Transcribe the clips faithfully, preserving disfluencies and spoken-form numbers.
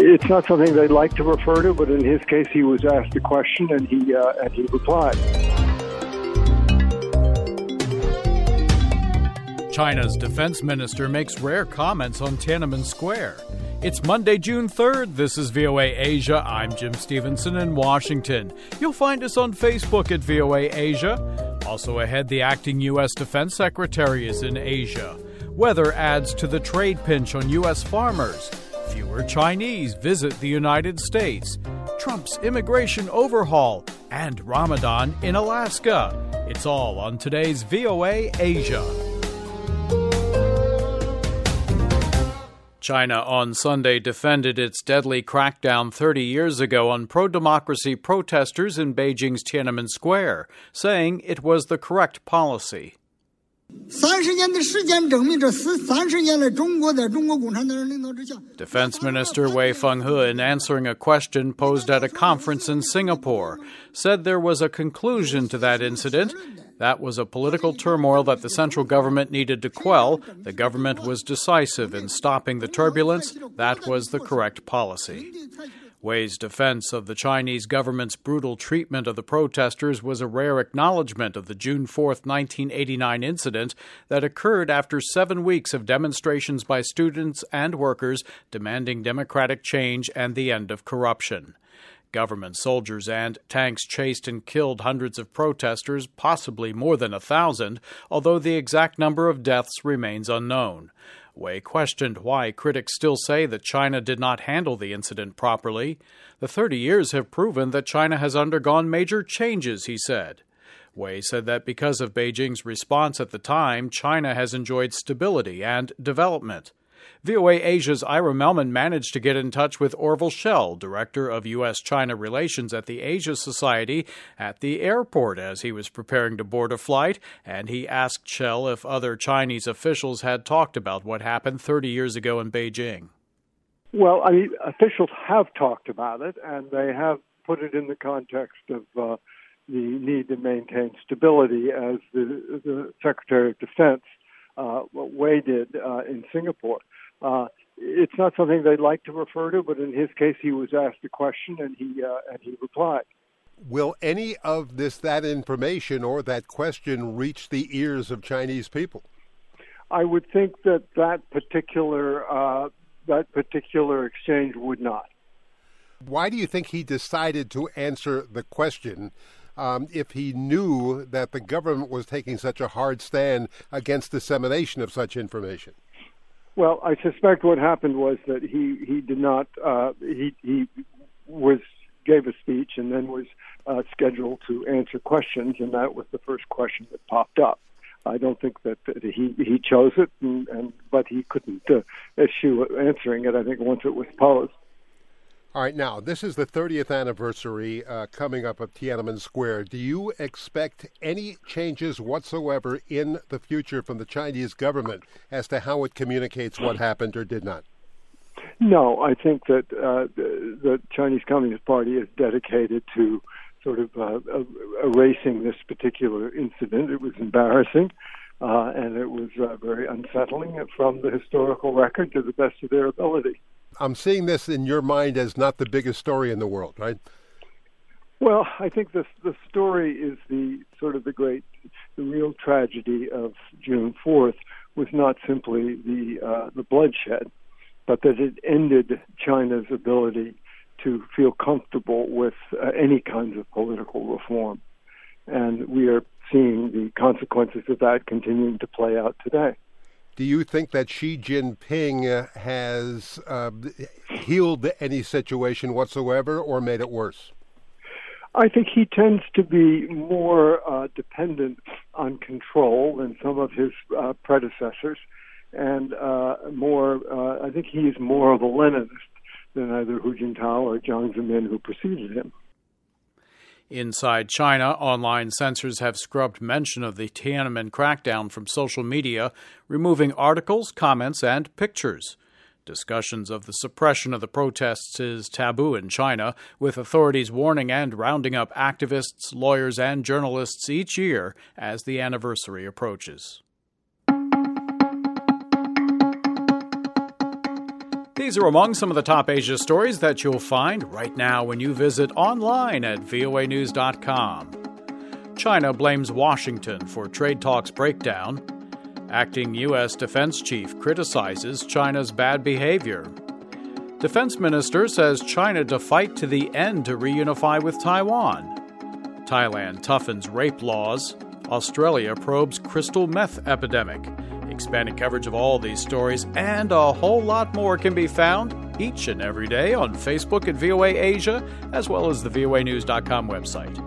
It's not something they'd like to refer to, but in his case, he was asked a question and he uh, and he replied. China's defense minister makes rare comments on Tiananmen Square. It's Monday, June third. This is V O A Asia. I'm Jim Stevenson in Washington. You'll find us on Facebook at V O A Asia. Also ahead, the acting U S Defense Secretary is in Asia. Weather adds to the trade pinch on U S farmers. Fewer Chinese visit the United States. Trump's immigration overhaul and Ramadan in Alaska. It's all on today's V O A Asia. China on Sunday defended its deadly crackdown thirty years ago on pro-democracy protesters in Beijing's Tiananmen Square, saying it was the correct policy. Defense Minister Wei Fenghe, in answering a question posed at a conference in Singapore, said there was a conclusion to that incident. That was a political turmoil that the central government needed to quell. The government was decisive in stopping the turbulence. That was the correct policy. Wei's defense of the Chinese government's brutal treatment of the protesters was a rare acknowledgement of the June fourth, nineteen eighty-nine incident that occurred after seven weeks of demonstrations by students and workers demanding democratic change and the end of corruption. Government soldiers and tanks chased and killed hundreds of protesters, possibly more than a thousand, although the exact number of deaths remains unknown. Wei questioned why critics still say that China did not handle the incident properly. The thirty years have proven that China has undergone major changes, he said. Wei said that because of Beijing's response at the time, China has enjoyed stability and development. V O A Asia's Ira Melman managed to get in touch with Orville Schell, director of U S China Relations at the Asia Society, at the airport as he was preparing to board a flight, and he asked Schell if other Chinese officials had talked about what happened thirty years ago in Beijing. Well, I mean, officials have talked about it, and they have put it in the context of uh, the need to maintain stability, as the, the Secretary of Defense, uh, Wei, did uh, in Singapore. Uh, it's not something they'd like to refer to, but in his case, he was asked a question and he uh, and he replied. Will any of this, that information or that question reach the ears of Chinese people? I would think that that particular uh, that particular exchange would not. Why do you think he decided to answer the question um, if he knew that the government was taking such a hard stand against dissemination of such information? Well, I suspect what happened was that he, he did not, uh, he, he was, gave a speech and then was uh, scheduled to answer questions, and that was the first question that popped up. I don't think that, that he, he chose it, and, and but he couldn't uh, eschew answering it, I think, once it was posed. All right, now, this is the thirtieth anniversary uh, coming up of Tiananmen Square. Do you expect any changes whatsoever in the future from the Chinese government as to how it communicates what happened or did not? No, I think that uh, the, the Chinese Communist Party is dedicated to sort of uh, erasing this particular incident. It was embarrassing, uh, and it was uh, very unsettling from the historical record to the best of their ability. I'm seeing this in your mind as not the biggest story in the world, right? Well, I think the the story is the sort of the great, the real tragedy of June fourth was not simply the uh, the bloodshed, but that it ended China's ability to feel comfortable with uh, any kinds of political reform, and we are seeing the consequences of that continuing to play out today. Do you think that Xi Jinping has uh, healed any situation whatsoever or made it worse? I think he tends to be more uh, dependent on control than some of his uh, predecessors, and uh, more. Uh, I think he is more of a Leninist than either Hu Jintao or Jiang Zemin, who preceded him. Inside China, online censors have scrubbed mention of the Tiananmen crackdown from social media, removing articles, comments, and pictures. Discussions of the suppression of the protests is taboo in China, with authorities warning and rounding up activists, lawyers, and journalists each year as the anniversary approaches. The These are among some of the top Asia stories that you'll find right now when you visit online at V O A news dot com. China blames Washington for trade talks breakdown. Acting U S defense chief criticizes China's bad behavior. Defense minister says China to fight to the end to reunify with Taiwan. Thailand toughens rape laws. Australia probes crystal meth epidemic. Expanding coverage of all these stories and a whole lot more can be found each and every day on Facebook at V O A Asia, as well as the V O A news dot com website.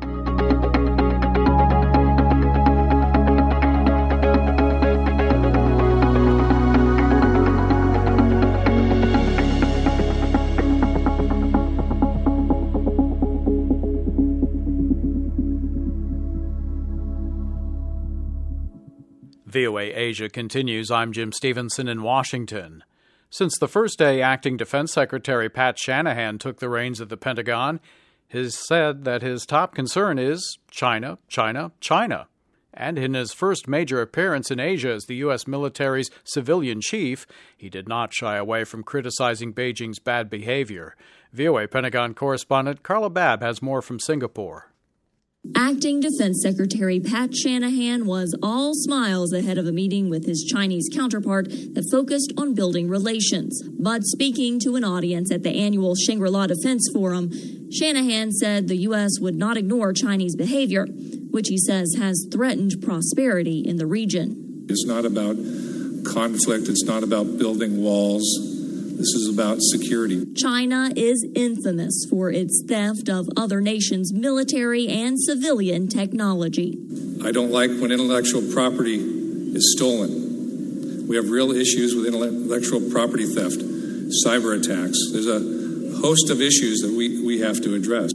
V O A Asia continues. I'm Jim Stevenson in Washington. Since the first day Acting Defense Secretary Pat Shanahan took the reins at the Pentagon, has said that his top concern is China, China, China. And in his first major appearance in Asia as the U S military's civilian chief, he did not shy away from criticizing Beijing's bad behavior. V O A Pentagon correspondent Carla Babb has more from Singapore. Acting Defense Secretary Pat Shanahan was all smiles ahead of a meeting with his Chinese counterpart that focused on building relations. But speaking to an audience at the annual Shangri-La Defense Forum, Shanahan said the U S would not ignore Chinese behavior, which he says has threatened prosperity in the region. It's not about conflict. It's not about building walls. This is about security. China is infamous for its theft of other nations' military and civilian technology. I don't like when intellectual property is stolen. We have real issues with intellectual property theft, cyber attacks. There's a host of issues that we, we have to address.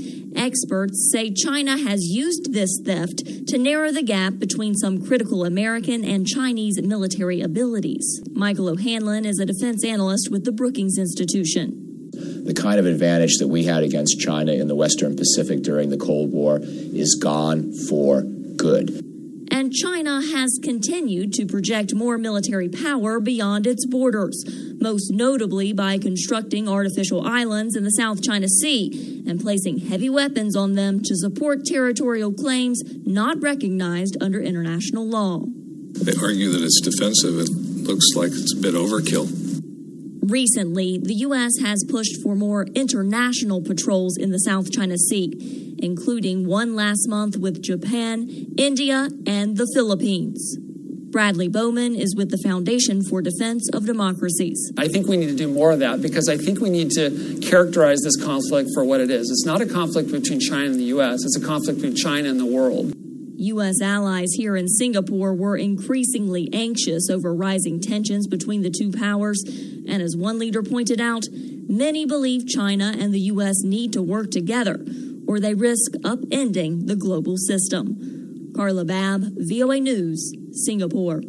Experts say China has used this theft to narrow the gap between some critical American and Chinese military abilities. Michael O'Hanlon is a defense analyst with the Brookings Institution. The kind of advantage that we had against China in the Western Pacific during the Cold War is gone for good. And China has continued to project more military power beyond its borders, most notably by constructing artificial islands in the South China Sea and placing heavy weapons on them to support territorial claims not recognized under international law. They argue that it's defensive. It looks like it's a bit overkill. Recently, the U S has pushed for more international patrols in the South China Sea, including one last month with Japan, India, and the Philippines. Bradley Bowman is with the Foundation for Defense of Democracies. I think we need to do more of that because I think we need to characterize this conflict for what it is. It's not a conflict between China and the U S. It's a conflict between China and the world. U S allies here in Singapore were increasingly anxious over rising tensions between the two powers. And as one leader pointed out, many believe China and the U S need to work together, or they risk upending the global system. Carla Babb, V O A News, Singapore.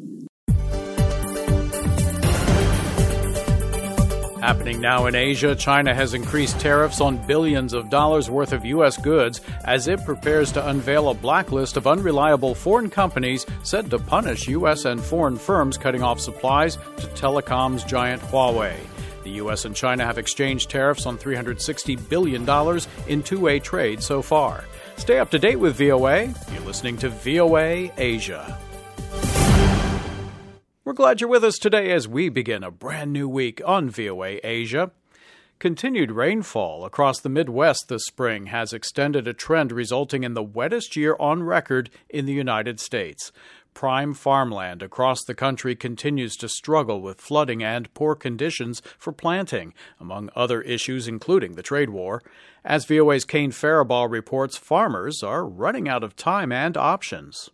Happening now in Asia, China has increased tariffs on billions of dollars worth of U S goods as it prepares to unveil a blacklist of unreliable foreign companies said to punish U S and foreign firms cutting off supplies to telecoms giant Huawei. The U S and China have exchanged tariffs on three hundred sixty billion dollars in two-way trade so far. Stay up to date with V O A. You're listening to V O A Asia. We're glad you're with us today as we begin a brand new week on V O A Asia. Continued rainfall across the Midwest this spring has extended a trend resulting in the wettest year on record in the United States. Prime farmland across the country continues to struggle with flooding and poor conditions for planting, among other issues including the trade war. As V O A's Kane Faribault reports, farmers are running out of time and options.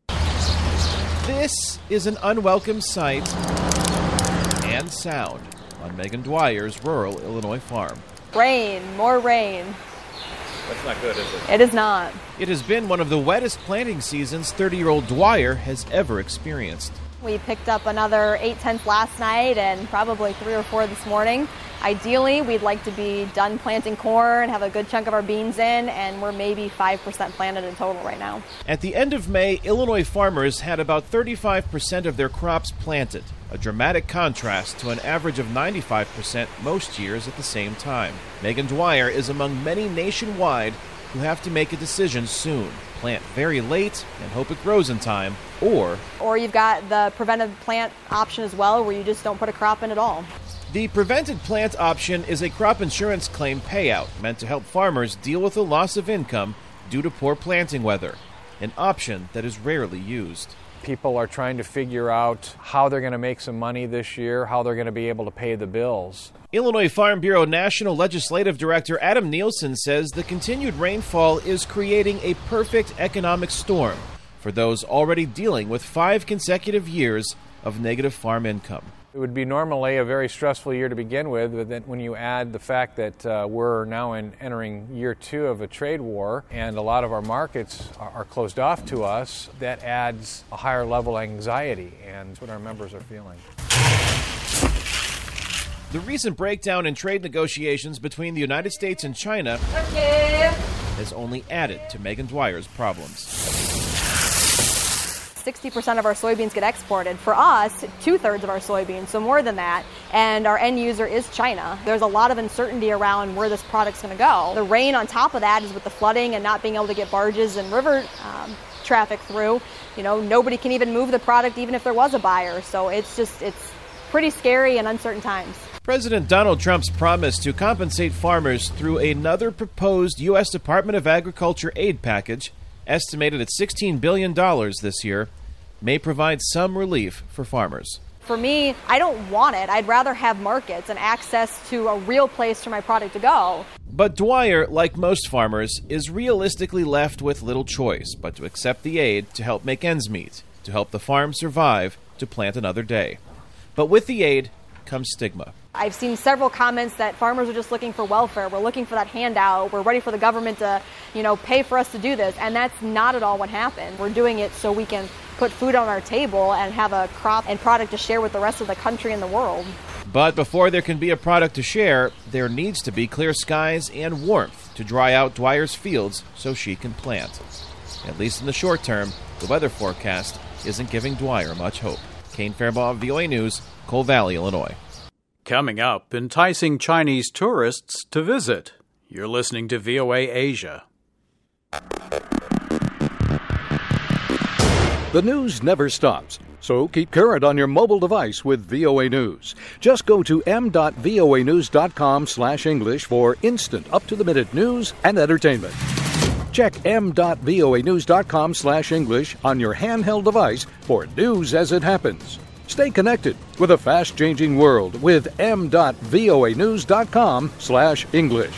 This is an unwelcome sight and sound on Megan Dwyer's rural Illinois farm. Rain, more rain. That's not good, is it? It is not. It has been one of the wettest planting seasons thirty-year-old Dwyer has ever experienced. We picked up another eight tenths last night and probably three or four this morning. Ideally, we'd like to be done planting corn, have a good chunk of our beans in, and we're maybe five percent planted in total right now. At the end of May, Illinois farmers had about thirty-five percent of their crops planted. a dramatic contrast to an average of ninety-five percent most years at the same time. Megan Dwyer is among many nationwide who have to make a decision soon. Plant very late and hope it grows in time, or... Or you've got the preventive plant option as well, where you just don't put a crop in at all. The prevented plant option is a crop insurance claim payout meant to help farmers deal with the loss of income due to poor planting weather, an option that is rarely used. People are trying to figure out how they're going to make some money this year, how they're going to be able to pay the bills. Illinois Farm Bureau National Legislative Director Adam Nielsen says the continued rainfall is creating a perfect economic storm for those already dealing with five consecutive years of negative farm income. It would be normally a very stressful year to begin with, but then when you add the fact that uh, we're now in entering year two of a trade war and a lot of our markets are, are closed off to us, that adds a higher level of anxiety, and that's what our members are feeling. The recent breakdown in trade negotiations between the United States and China Okay. has only added to Megan Dwyer's problems. sixty percent of our soybeans get exported. For us, two-thirds of our soybeans, so more than that, and our end user is China. There's a lot of uncertainty around where this product's going to go. The rain on top of that is with the flooding and not being able to get barges and river um, traffic through. You know, nobody can even move the product even if there was a buyer. So it's just, it's pretty scary and uncertain times. President Donald Trump's promise to compensate farmers through another proposed U S Department of Agriculture aid package, estimated at sixteen billion dollars this year, may provide some relief for farmers. For me, I don't want it. I'd rather have markets and access to a real place for my product to go. But Dwyer, like most farmers, is realistically left with little choice but to accept the aid to help make ends meet, to help the farm survive, to plant another day. But with the aid comes stigma. I've seen several comments that farmers are just looking for welfare. We're looking for that handout. We're ready for the government to, you know, pay for us to do this. And that's not at all what happened. We're doing it so we can put food on our table and have a crop and product to share with the rest of the country and the world. But before there can be a product to share, there needs to be clear skies and warmth to dry out Dwyer's fields so she can plant. At least in the short term, the weather forecast isn't giving Dwyer much hope. Kane Fairbaugh, V O A News, Coal Valley, Illinois. Coming up, enticing Chinese tourists to visit. You're listening to V O A Asia. The news never stops, so keep current on your mobile device with V O A News. Just go to m dot voa news dot com slash English for instant, up-to-the-minute news and entertainment. Check m dot voa news dot com slash English on your handheld device for news as it happens. Stay connected with a fast-changing world with m dot voa news dot com slash English.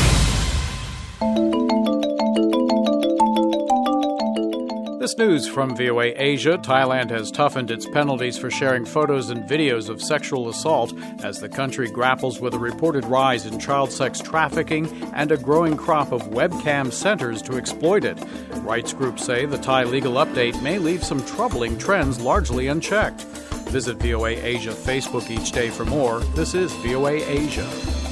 This news from V O A Asia. Thailand has toughened its penalties for sharing photos and videos of sexual assault as the country grapples with a reported rise in child sex trafficking and a growing crop of webcam centers to exploit it. Rights groups say the Thai legal update may leave some troubling trends largely unchecked. Visit V O A Asia Facebook each day for more. This is V O A Asia.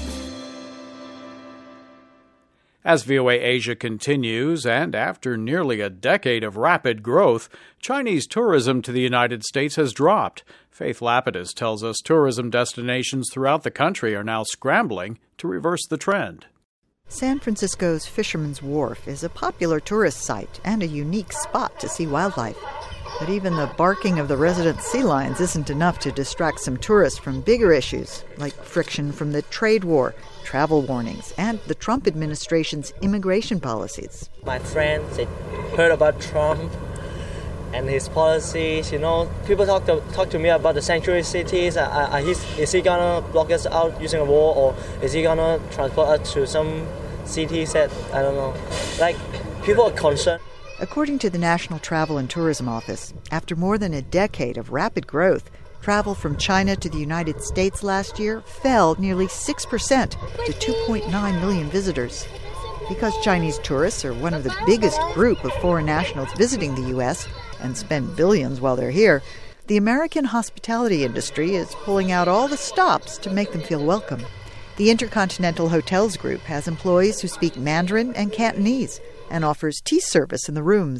As V O A Asia continues, and after nearly a decade of rapid growth, Chinese tourism to the United States has dropped. Faith Lapidus tells us tourism destinations throughout the country are now scrambling to reverse the trend. San Francisco's Fisherman's Wharf is a popular tourist site and a unique spot to see wildlife. But even the barking of the resident sea lions isn't enough to distract some tourists from bigger issues, like friction from the trade war, travel warnings, and the Trump administration's immigration policies. My friends, they heard about Trump and his policies. You know, people talk to, talk to me about the sanctuary cities. Uh, uh, is, is he going to block us out using a wall, or is he going to transport us to some cities that, I don't know. Like, people are concerned. According to the National Travel and Tourism Office, after more than a decade of rapid growth, travel from China to the United States last year fell nearly six percent to two point nine million visitors. Because Chinese tourists are one of the biggest group of foreign nationals visiting the U S and spend billions while they're here, the American hospitality industry is pulling out all the stops to make them feel welcome. The Intercontinental Hotels Group has employees who speak Mandarin and Cantonese and offers tea service in the rooms.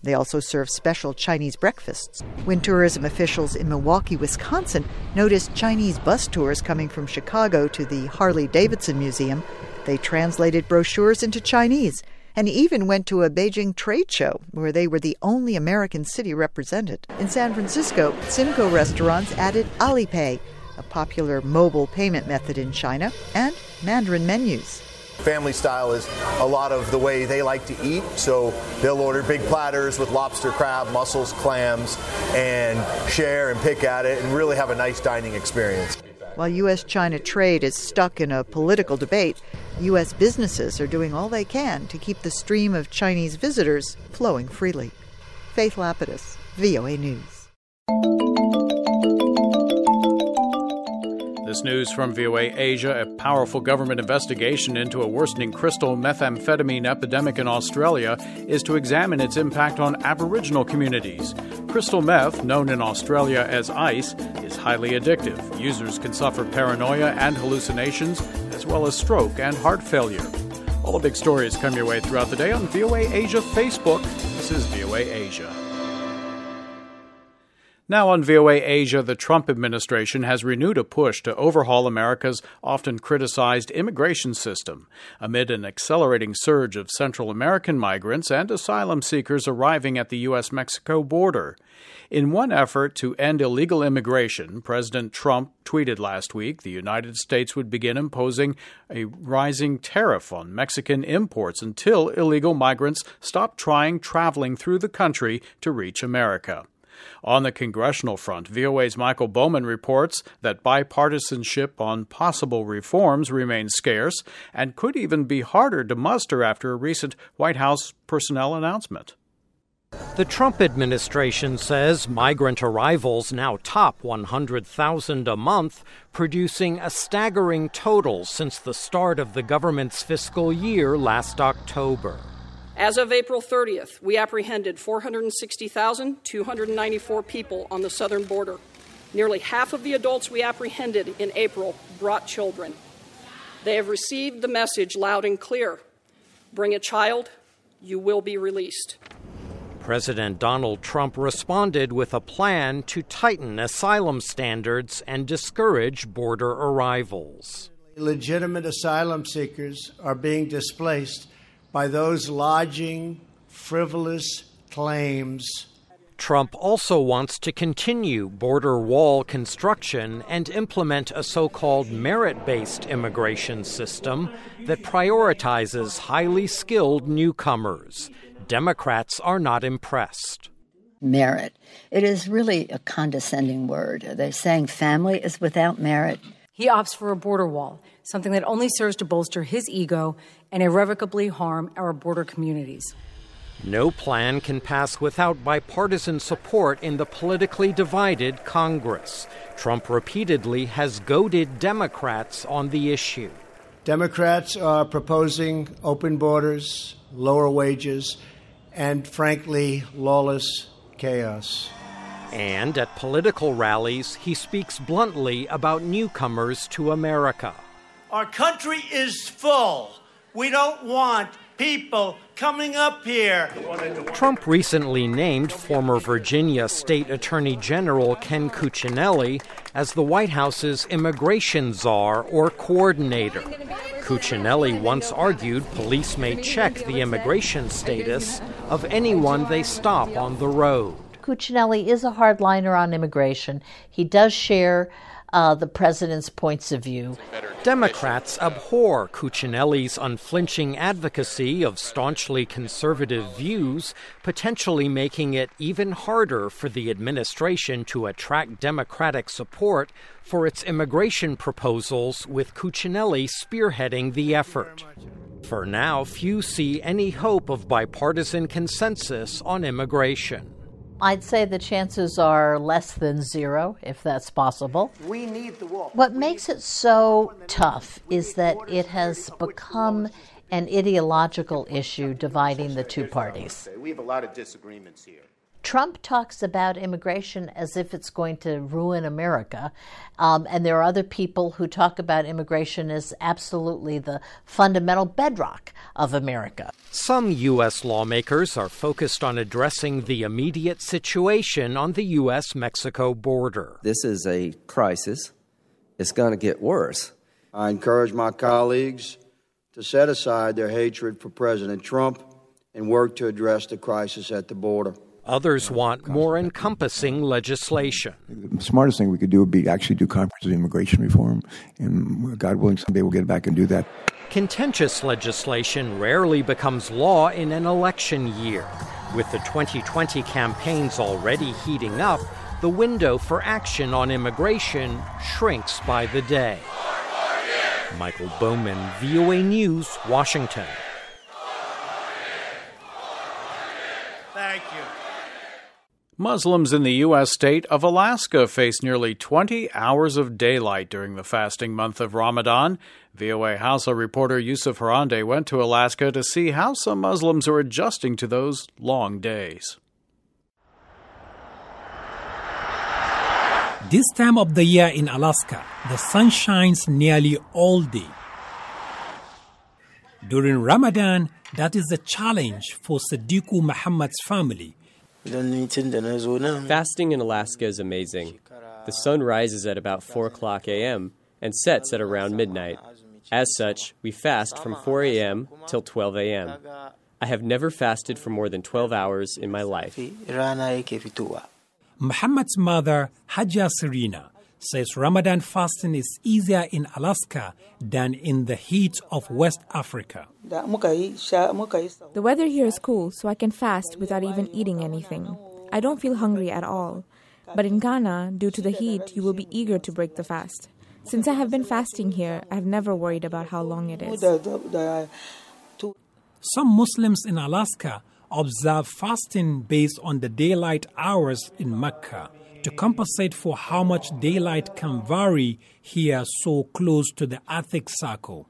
They also serve special Chinese breakfasts. When tourism officials in Milwaukee, Wisconsin, noticed Chinese bus tours coming from Chicago to the Harley-Davidson Museum, they translated brochures into Chinese and even went to a Beijing trade show where they were the only American city represented. In San Francisco, Simcoe restaurants added Alipay, a popular mobile payment method in China, and Mandarin menus. Family style is a lot of the way they like to eat, so they'll order big platters with lobster, crab, mussels, clams, and share and pick at it and really have a nice dining experience. While U S China trade is stuck in a political debate, U S businesses are doing all they can to keep the stream of Chinese visitors flowing freely. Faith Lapidus, V O A News. This news from V O A Asia. A powerful government investigation into a worsening crystal methamphetamine epidemic in Australia is to examine its impact on Aboriginal communities. Crystal meth, known in Australia as ice, is highly addictive. Users can suffer paranoia and hallucinations, as well as stroke and heart failure. All the big stories come your way throughout the day on V O A Asia Facebook. This is V O A Asia. Now on V O A Asia, the Trump administration has renewed a push to overhaul America's often criticized immigration system amid an accelerating surge of Central American migrants and asylum seekers arriving at the U S Mexico border. In one effort to end illegal immigration, President Trump tweeted last week the United States would begin imposing a rising tariff on Mexican imports until illegal migrants stop trying traveling through the country to reach America. On the congressional front, V O A's Michael Bowman reports that bipartisanship on possible reforms remains scarce and could even be harder to muster after a recent White House personnel announcement. The Trump administration says migrant arrivals now top one hundred thousand a month, producing a staggering total since the start of the government's fiscal year last October. As of April thirtieth, we apprehended four hundred sixty thousand two hundred ninety-four people on the southern border. Nearly half of the adults we apprehended in April brought children. They have received the message loud and clear. Bring a child, you will be released. President Donald Trump responded with a plan to tighten asylum standards and discourage border arrivals. Legitimate asylum seekers are being displaced by those lodging frivolous claims. Trump also wants to continue border wall construction and implement a so-called merit-based immigration system that prioritizes highly skilled newcomers. Democrats are not impressed. Merit. It is really a condescending word. They're saying family is without merit. He opts for a border wall, something that only serves to bolster his ego and irrevocably harm our border communities. No plan can pass without bipartisan support in the politically divided Congress. Trump repeatedly has goaded Democrats on the issue. Democrats are proposing open borders, lower wages, and, frankly, lawless chaos. And at political rallies, he speaks bluntly about newcomers to America. Our country is full. We don't want people coming up here. Trump recently named former Virginia State Attorney General Ken Cuccinelli as the White House's immigration czar or coordinator. Cuccinelli once argued police may check the immigration status of anyone they stop on the road. Cuccinelli is a hardliner on immigration. He does share uh, the president's points of view. Democrats abhor Cuccinelli's unflinching advocacy of staunchly conservative views, potentially making it even harder for the administration to attract Democratic support for its immigration proposals, with Cuccinelli spearheading the effort. For now, few see any hope of bipartisan consensus on immigration. I'd say the chances are less than zero, if that's possible. We need the wall. What makes it so tough is that it has become an ideological issue dividing the two parties. We have a lot of disagreements here. Trump talks about immigration as if it's going to ruin America, um, and there are other people who talk about immigration as absolutely the fundamental bedrock of America. Some U S lawmakers are focused on addressing the immediate situation on the U S Mexico border. This is a crisis. It's going to get worse. I encourage my colleagues to set aside their hatred for President Trump and work to address the crisis at the border. Others want more encompassing legislation. The smartest thing we could do would be actually do comprehensive immigration reform, and God willing, someday we'll get back and do that. Contentious legislation rarely becomes law in an election year. With the twenty twenty campaigns already heating up, the window for action on immigration shrinks by the day. Michael Bowman, V O A News, Washington. Thank you. Muslims in the U S state of Alaska face nearly twenty hours of daylight during the fasting month of Ramadan. V O A Hausa reporter Yusuf Harande went to Alaska to see how some Muslims are adjusting to those long days. This time of the year in Alaska, the sun shines nearly all day. During Ramadan, that is a challenge for Sadiku Muhammad's family. Fasting in Alaska is amazing. The sun rises at about four o'clock a.m. and sets at around midnight. As such, we fast from four a.m. till twelve a.m. I have never fasted for more than twelve hours in my life. Muhammad's mother, Hajia Serena, says Ramadan fasting is easier in Alaska than in the heat of West Africa. The weather here is cool, so I can fast without even eating anything. I don't feel hungry at all. But in Ghana, due to the heat, you will be eager to break the fast. Since I have been fasting here, I have never worried about how long it is. Some Muslims in Alaska observe fasting based on the daylight hours in Mecca to compensate for how much daylight can vary here so close to the Arctic Circle.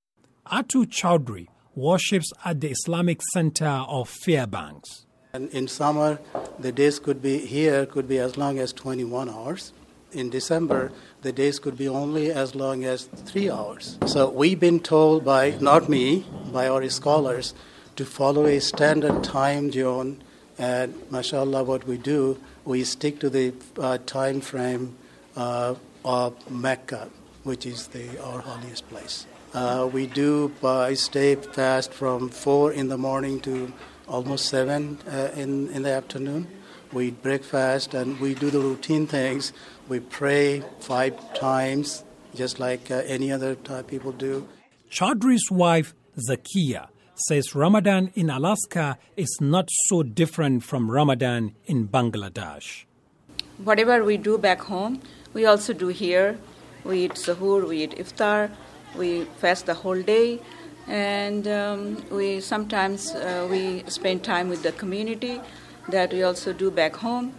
Atu Chowdhury worships at the Islamic Center of Fairbanks. And in summer, the days could be here could be as long as twenty-one hours. In December, the days could be only as long as three hours. So we've been told by, not me, by our scholars, to follow a standard time zone, and mashallah, what we do, we stick to the uh, time frame uh, of Mecca, which is the our holiest place. Uh, we do uh, stay fast from four in the morning to almost seven uh, in in the afternoon. We break fast and we do the routine things. We pray five times, just like uh, any other uh, people do. Chaudhry's wife, Zakia, says Ramadan in Alaska is not so different from Ramadan in Bangladesh. Whatever we do back home, we also do here. We eat sahur, we eat iftar, we fast the whole day, and um, we sometimes uh, we spend time with the community that we also do back home.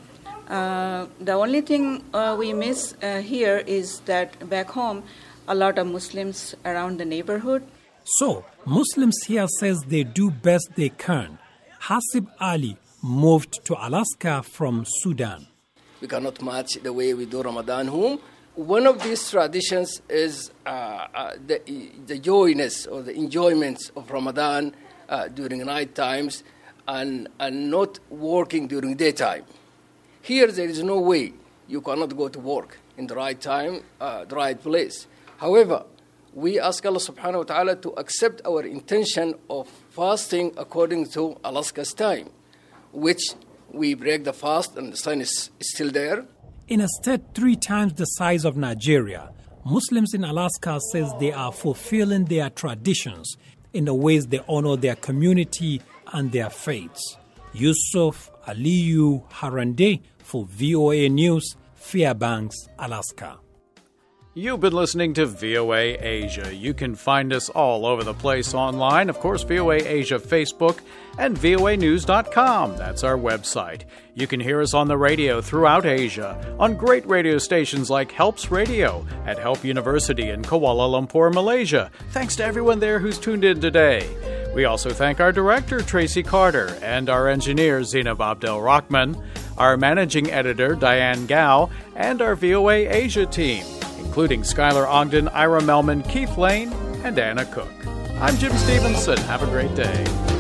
Uh, the only thing uh, we miss uh, here is that back home, a lot of Muslims around the neighborhood. So, Muslims here says they do best they can. Hasib Ali moved to Alaska from Sudan. We cannot match the way we do Ramadan home. One of these traditions is uh, uh, the, the joyness or the enjoyment of Ramadan uh, during night times and, and not working during daytime. Here there is no way you cannot go to work in the right time, uh, the right place. However, we ask Allah subhanahu wa ta'ala to accept our intention of fasting according to Alaska's time, which we break the fast and the sun is still there. In a state three times the size of Nigeria, Muslims in Alaska says they are fulfilling their traditions in the ways they honor their community and their faiths. Yusuf Aliyu Harande for V O A News, Fairbanks, Alaska. You've been listening to V O A Asia. You can find us all over the place online. Of course, V O A Asia Facebook and V O A news dot com. That's our website. You can hear us on the radio throughout Asia on great radio stations like Helps Radio at Help University in Kuala Lumpur, Malaysia. Thanks to everyone there who's tuned in today. We also thank our director, Tracy Carter, and our engineer, Zainab Abdel-Rahman, our managing editor, Diane Gao, and our V O A Asia team, including Skylar Ogden, Ira Melman, Keith Lane, and Anna Cook. I'm Jim Stevenson. Have a great day.